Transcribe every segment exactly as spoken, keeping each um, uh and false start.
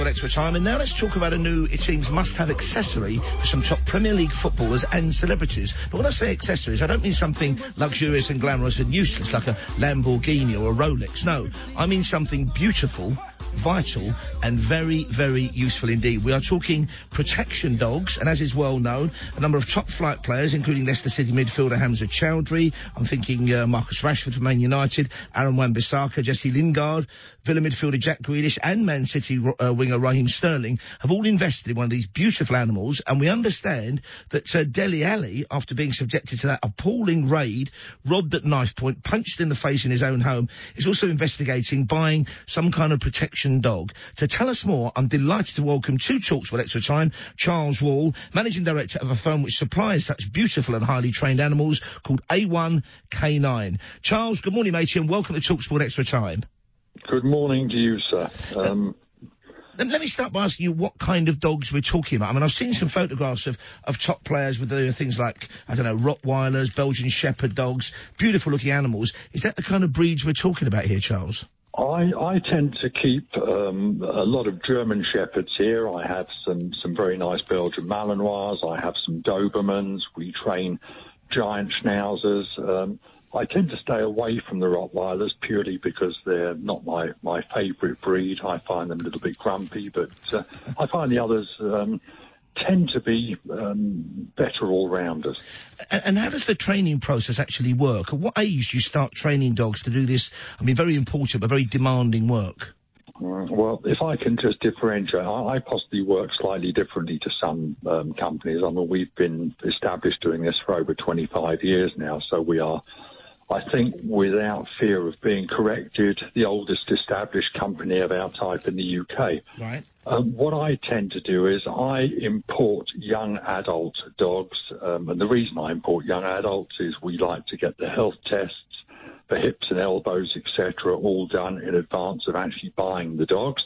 TalkSport Extra Time, and now let's talk about a new, it seems, must-have accessory for some top Premier League footballers and celebrities. But when I say accessories, I don't mean something luxurious and glamorous and useless, like a Lamborghini or a Rolex. No, I mean something beautiful, vital and very, very useful indeed. We are talking protection dogs, and as is well known, a number of top flight players, including Leicester City midfielder Hamza Chowdhury, I'm thinking uh, Marcus Rashford from Man United, Aaron Wan-Bissaka, Jesse Lingard, Villa midfielder Jack Grealish and Man City uh, winger Raheem Sterling have all invested in one of these beautiful animals, and we understand that uh, Dele Alli, after being subjected to that appalling raid, robbed at knife point, punched in the face in his own home, is also investigating buying some kind of protection dog. To tell us more, I'm delighted to welcome to TalkSport Extra Time Charles Wall, Managing Director of a firm which supplies such beautiful and highly trained animals called A one K nine. Charles, good morning, matey, and welcome to TalkSport Extra Time. Good morning to you, sir. Um, Let, let me start by asking you what kind of dogs we're talking about. I mean, I've seen some photographs of, of top players with uh, things like, I don't know, Rottweilers, Belgian Shepherd dogs, beautiful-looking animals. Is that the kind of breeds we're talking about here, Charles? I, I tend to keep um, a lot of German Shepherds here. I have some, some very nice Belgian Malinois. I have some Dobermans. We train giant Schnauzers. Um, I tend to stay away from the Rottweilers purely because they're not my, my favourite breed. I find them a little bit grumpy, but uh, I find the others um, tend to be um, better all-rounders. And, and how does the training process actually work? At what age do you start training dogs to do this, I mean, very important but very demanding work? Uh, well, if I can just differentiate, I, I possibly work slightly differently to some um, companies. I mean, we've been established doing this for over twenty-five years now, so we are, I think, without fear of being corrected, the oldest established company of our type in the U K. Right. Um, what I tend to do is I import young adult dogs, um, and the reason I import young adults is we like to get the health tests for hips and elbows, et cetera, all done in advance of actually buying the dogs.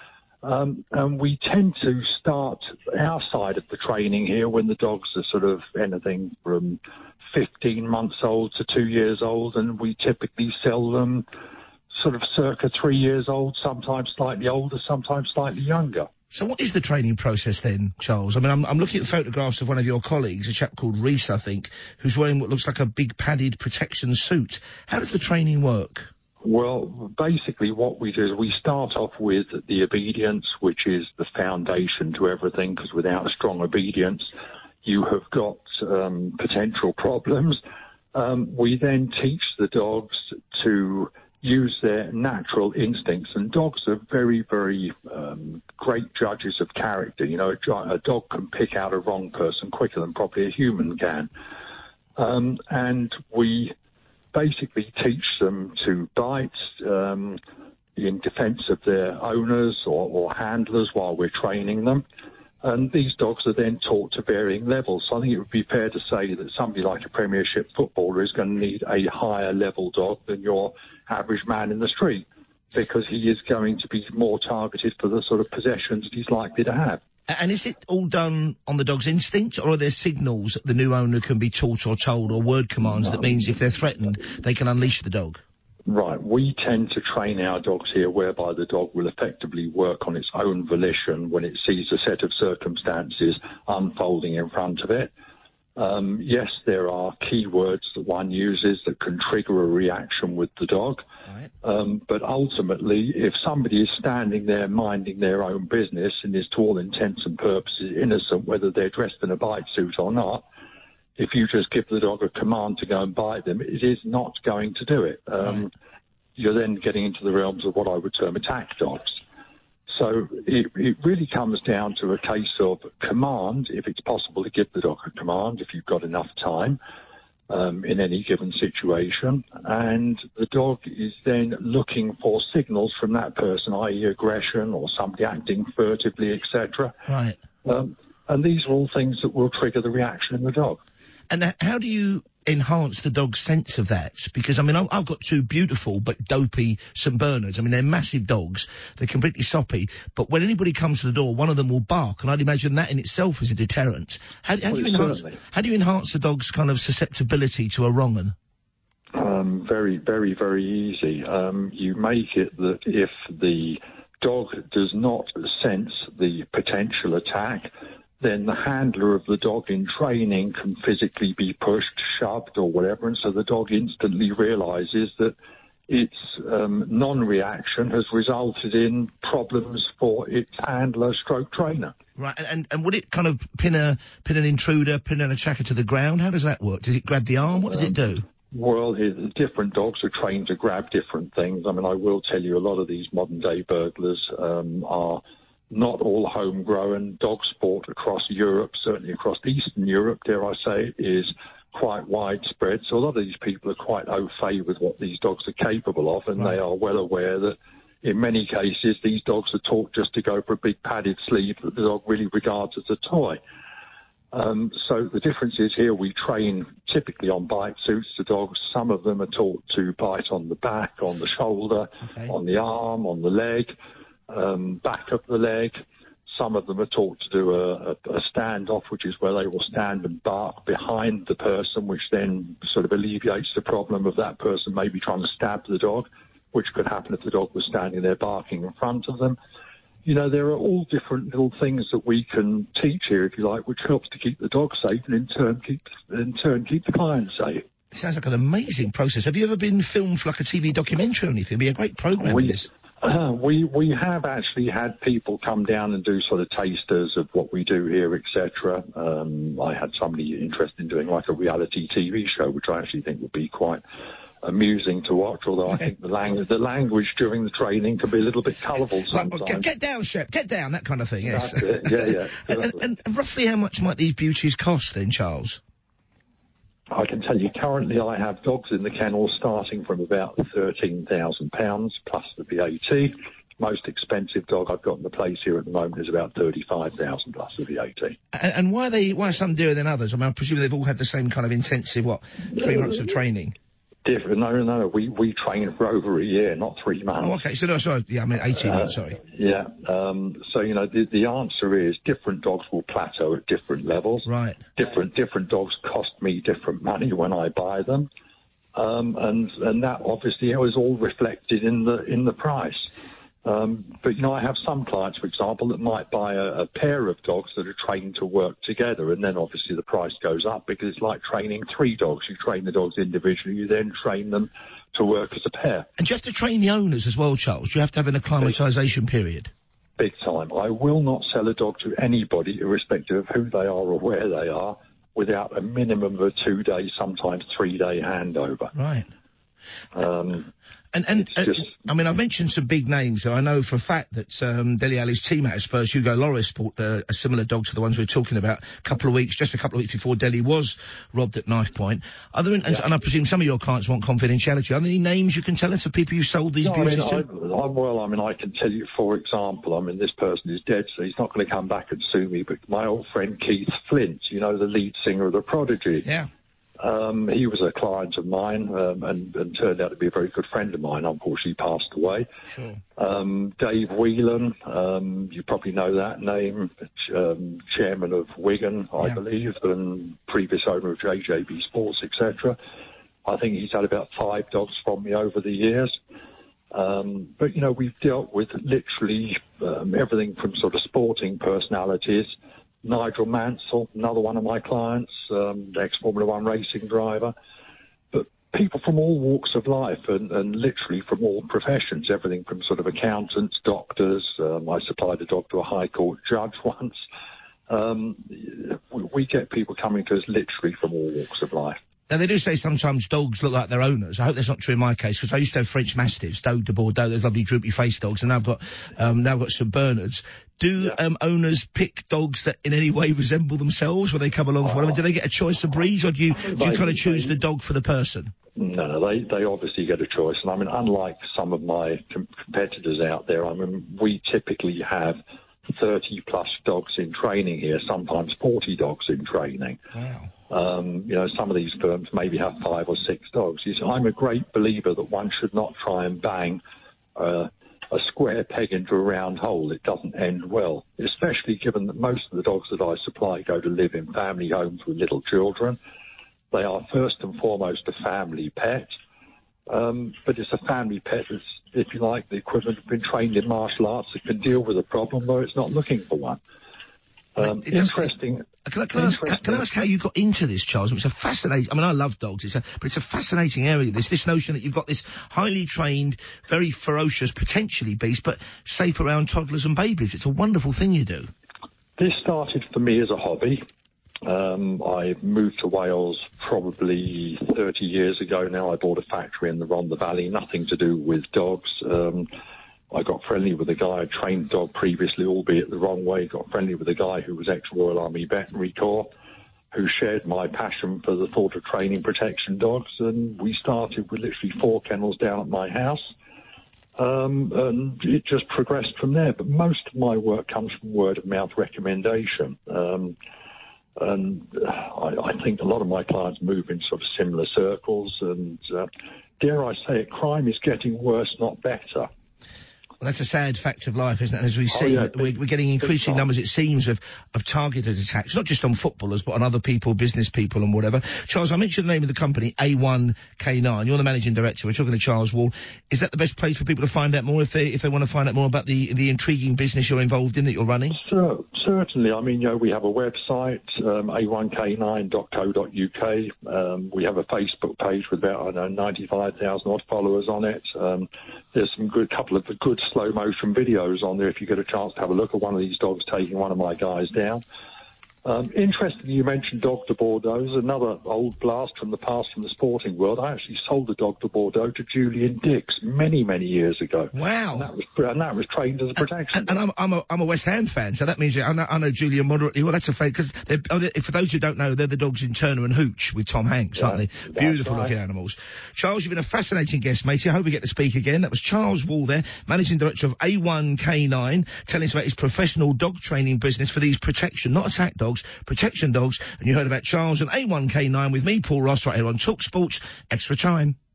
Um, and we tend to start our side of the training here when the dogs are sort of anything from fifteen months old to two years old, and we typically sell them sort of circa three years old, sometimes slightly older, sometimes slightly younger. So what is the training process then, Charles? I mean, I'm, I'm looking at photographs of one of your colleagues, a chap called Reese, I think, who's wearing what looks like a big padded protection suit. How does the training work? Well, basically what we do is we start off with the obedience, which is the foundation to everything, because without a strong obedience, you have got um, potential problems. Um, we then teach the dogs to use their natural instincts, and dogs are very, very um, great judges of character. You know, a, a dog can pick out a wrong person quicker than probably a human can. Um, and we basically teach them to bite um, in defense of their owners or, or handlers while we're training them. And these dogs are then taught to varying levels. So I think it would be fair to say that somebody like a Premiership footballer is going to need a higher level dog than your average man in the street, because he is going to be more targeted for the sort of possessions that he's likely to have. And is it all done on the dog's instinct, or are there signals that the new owner can be taught or told, or word commands no. that means if they're threatened, they can unleash the dog? Right. We tend to train our dogs here whereby the dog will effectively work on its own volition when it sees a set of circumstances unfolding in front of it. Um, yes, there are keywords that one uses that can trigger a reaction with the dog. Right. Um, but ultimately, if somebody is standing there minding their own business and is to all intents and purposes innocent, whether they're dressed in a bite suit or not, if you just give the dog a command to go and bite them, it is not going to do it. Um, right. You're then getting into the realms of what I would term attack dogs. So it, it really comes down to a case of command, if it's possible to give the dog a command, if you've got enough time um, in any given situation. And the dog is then looking for signals from that person, that is aggression or somebody acting furtively, et cetera. Right. Um, and these are all things that will trigger the reaction in the dog. And how do you enhance the dog's sense of that? Because, I mean, I've got two beautiful but dopey Saint Bernards. I mean, they're massive dogs. They're completely soppy. But when anybody comes to the door, one of them will bark. And I'd imagine that in itself is a deterrent. How, how, well, do, you enhance, certainly. how do you enhance the dog's kind of susceptibility to a wrong-un? Um, very, very, very easy. Um, you make it that if the dog does not sense the potential attack, then the handler of the dog in training can physically be pushed, shoved or whatever, and so the dog instantly realises that its um, non-reaction has resulted in problems for its handler stroke trainer. Right, and, and, and would it kind of pin a pin an intruder, pin an attacker to the ground? How does that work? Does it grab the arm? What does um, it do? Well, it, different dogs are trained to grab different things. I mean, I will tell you a lot of these modern-day burglars um, are not all homegrown. Dog sport across Europe, certainly across Eastern Europe, dare I say, is quite widespread. So a lot of these people are quite au fait with what these dogs are capable of, and right. they are well aware that in many cases these dogs are taught just to go for a big padded sleeve that the dog really regards as a toy. Um, so the difference is here we train typically on bite suits to dogs. Some of them are taught to bite on the back, on the shoulder, okay. on the arm, on the leg, um, back of the leg. Some of them are taught to do a, a, a standoff, which is where they will stand and bark behind the person, which then sort of alleviates the problem of that person maybe trying to stab the dog, which could happen if the dog was standing there barking in front of them. You know, there are all different little things that we can teach here, if you like, which helps to keep the dog safe and in turn keep, in turn keep the client safe. It sounds like an amazing process. Have you ever been filmed for like a T V documentary or anything? It'd be a great programme we, this. Uh, we we have actually had people come down and do sort of tasters of what we do here, et cetera. Um, I had somebody interested in doing like a reality T V show, which I actually think would be quite amusing to watch, although I think the, lang- the language during the training can be a little bit colourful sometimes. Well, get, get down, Shep, get down, that kind of thing, yes. That's it. Yeah, yeah. and, and, and roughly how much might these beauties cost then, Charles? I can tell you currently I have dogs in the kennel starting from about thirteen thousand pounds plus the V A T. Most expensive dog I've got in the place here at the moment is about thirty-five thousand plus the V A T. And, and why are they, why are some dearer than others? I mean, I presume they've all had the same kind of intensive, what, three months of training? Different. No, no, no. We, we train for over a year, not three months. Oh, okay. So, no, sorry. Yeah, I mean eighteen uh, months, sorry. Yeah. Um, so, you know, the, the answer is different dogs will plateau at different levels. Right. Different, different dogs cost me different money when I buy them. Um, and, and that obviously is all reflected in the, in the price. Um, but, you know, I have some clients, for example, that might buy a, a pair of dogs that are trained to work together, and then obviously the price goes up because it's like training three dogs. You train the dogs individually, you then train them to work as a pair. And do you have to train the owners as well, Charles? Do you have to have an acclimatisation period? Big time. I will not sell a dog to anybody, irrespective of who they are or where they are, without a minimum of a two-day, sometimes three-day handover. Right. Um... And, and uh, just... I mean, I've mentioned some big names, so I know for a fact that um, Dele Alli's teammate at Spurs, Hugo Lloris, bought uh, a similar dog to the ones we were talking about a couple of weeks, just a couple of weeks before Dele was robbed at knife point. Are there, yeah. and, and I presume some of your clients want confidentiality. Are there any names you can tell us of people you sold these no, beauties I mean, to? I, I, well, I mean, I can tell you, for example, I mean, this person is dead, so he's not going to come back and sue me, but my old friend Keith Flint, you know, the lead singer of The Prodigy. Yeah. Um, he was a client of mine um, and, and turned out to be a very good friend of mine. Unfortunately, passed away. Sure. Um, Dave Whelan, um, you probably know that name, um, chairman of Wigan, I yeah. believe, and previous owner of J J B Sports, et cetera. I think he's had about five dogs from me over the years. Um, but, you know, we've dealt with literally um, everything from sort of sporting personalities. Nigel Mansell, another one of my clients, um, ex-Formula One racing driver. But people from all walks of life and, and literally from all professions, everything from sort of accountants, doctors. Um, I supplied a dog to a High Court judge once. Um, we, we get people coming to us literally from all walks of life. Now, they do say sometimes dogs look like their owners. I hope that's not true in my case, because I used to have French Mastiffs, Dogue de Bordeaux, those lovely droopy-faced dogs, and now I've got, um, now I've got Saint Bernards. Do, yeah. um, owners pick dogs that in any way resemble themselves when they come along? Oh. For, I mean, do they get a choice of breeds, or do you, do you kind of choose the dog for the person? No, no, they, they obviously get a choice. And I mean, unlike some of my com- competitors out there, I mean, we typically have thirty plus dogs in training here, sometimes forty dogs in training. Wow. Um, you know, some of these firms maybe have five or six dogs. You see, I'm a great believer that one should not try and bang uh, a square peg into a round hole. It doesn't end well, especially given that most of the dogs that I supply go to live in family homes with little children. They are first and foremost a family pet. Um, but it's a family pet that's if you like, the equivalent have been trained in martial arts that can deal with a problem where it's not looking for one. Um, It- it- interesting. Can I, can, I ask, can I ask how you got into this, Charles? It's a fascinating. I mean, I love dogs. It's a, but it's a fascinating area. This this notion that you've got this highly trained, very ferocious, potentially beast, but safe around toddlers and babies. It's a wonderful thing you do. This started for me as a hobby. Um, I moved to Wales probably thirty years ago now. I bought a factory in the Rhondda Valley, nothing to do with dogs. Um, I got friendly with a guy, I trained dog previously, albeit the wrong way, got friendly with a guy who was ex-Royal Army Veterinary Corps, who shared my passion for the thought of training protection dogs, and we started with literally four kennels down at my house. Um, and it just progressed from there. But most of my work comes from word-of-mouth recommendation. Um, and I, I think a lot of my clients move in sort of similar circles, and uh, dare I say it, crime is getting worse, not better. Well, that's a sad fact of life, isn't it? And as we see, Oh, yeah, we're, we're getting increasing numbers, it seems, of, of targeted attacks, not just on footballers, but on other people, business people and whatever. Charles, I mentioned the name of the company, A one K nine. You're the managing director. We're talking to Charles Wall. Is that the best place for people to find out more if they if they want to find out more about the the intriguing business you're involved in, that you're running? So, certainly. I mean, you know, we have a website, um, A one K nine dot co dot U K. Um, we have a Facebook page with about, I don't know, ninety-five thousand odd followers on it. Um, there's some good couple of good slow motion videos on there if you get a chance to have a look at one of these dogs taking one of my guys down. Um, interestingly, you mentioned Dog de Bordeaux. Another old blast from the past from the sporting world. I actually sold a Dog de Bordeaux to Julian Dix many, many years ago. Wow. And that was, and that was trained as a protection And, and I'm, I'm, a, I'm a West Ham fan, so that means I know, I know Julian moderately well. That's a fact, because oh, for those who don't know, they're the dogs in Turner and Hooch with Tom Hanks, Yeah, aren't they? that's Beautiful right. looking animals. Charles, you've been a fascinating guest, matey. I hope we get to speak again. That was Charles Wall there, managing director of A one K nine, telling us about his professional dog training business for these protection, not attack dogs, protection dogs. And you heard about Charles and A one K nine with me, Paul Ross, right here on Talk Sports Extra Time.